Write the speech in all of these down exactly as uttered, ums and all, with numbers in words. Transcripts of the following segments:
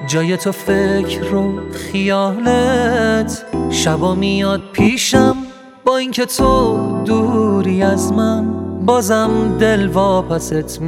جای تو فکر و خیالت شبا میاد پیشم، با اینکه تو دوری از من بازم دل واپست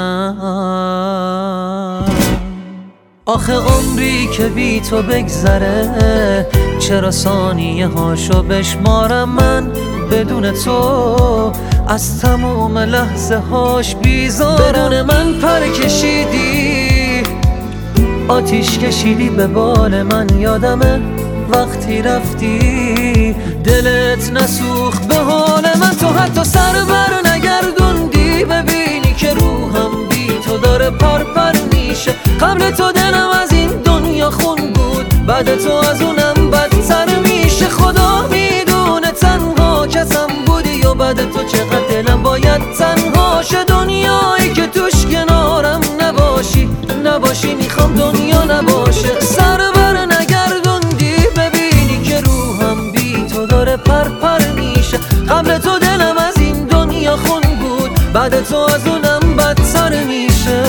میشم. آخه عمری که بی تو بگذره چرا ثانیه هاشو بشمارم من بدون تو از تموم لحظه هاش بیزارم. بدون من پر کشیدی، آتیش کشیدی به بال من، یادمه وقتی رفتی دلت نسوخت به حال من. تو حتی سر بر نگردوندی ببینی که روحم بی تو داره پر پر میشه. قبل تو دلم از این دنیا خون بود، بعد تو از اونم بدتر میشه. خدا میدونه تنها کسم بودی و بعد تو چقدر دلم باید تنها شه. دنیایی که توش کنارم نباشی نباشی میخوام دنیا نباشه. سر بر نگردوندی ببینی که روحم بی تو داره پر پر میشه. قبل تو دلم از این دنیا خون بود، بعد تو از اونم بدتر میشه.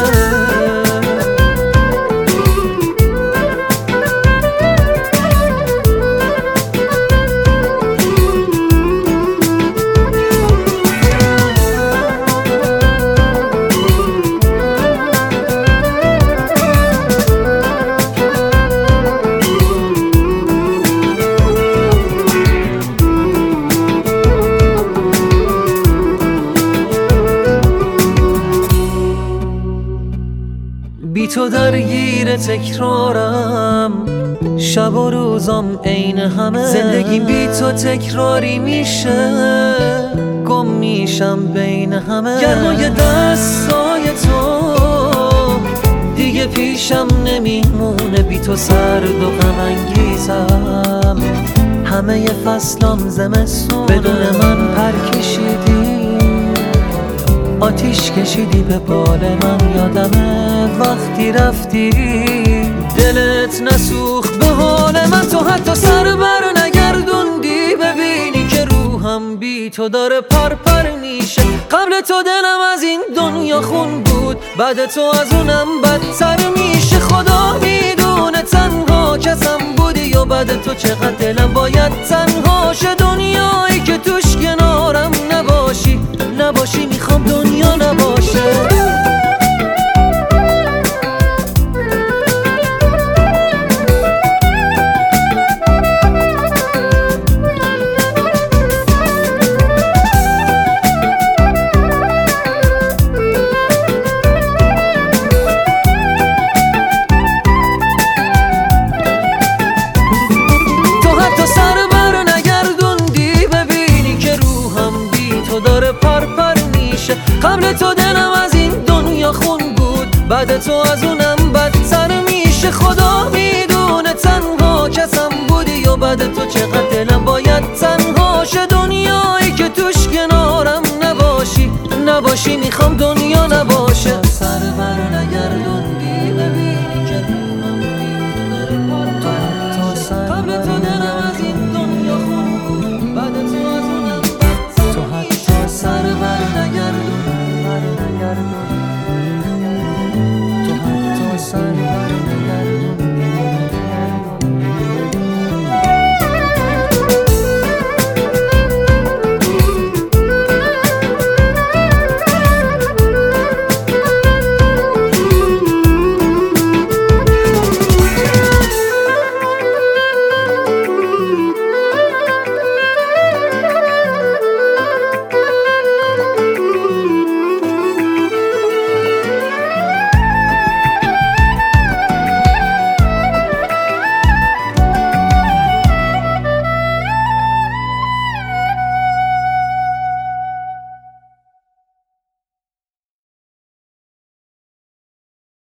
بی تو درگیر تکرارم، شب و روزم عین همه. زندگی بی تو تکراری میشه، گم میشم بین همه. گرمای دستای تو دیگه پیشم نمیمونه، بی تو سرد و غم انگیزم. همه فصلام زمستونه، بدون من پر کشیدی، آتیش کشیدی به بال من. یادمه وقتی رفتی دلت نسوخت به حال من. تو حتی سر بر نگردوندی ببینی که روحم بی تو داره پر پر میشه. قبل تو دلم از این دنیا خون بود، بعد تو از اونم بدتر میشه. خدا میدونه تنها کسم بودی و بعد تو چقدر دلم باید تنها شه. دنیایی که توش کنارم نباشی نباشی میخوام دنیا نباشه. قبل تو دلم از این دنیا خون بود، بعد تو از اونم بدتر میشه. خدا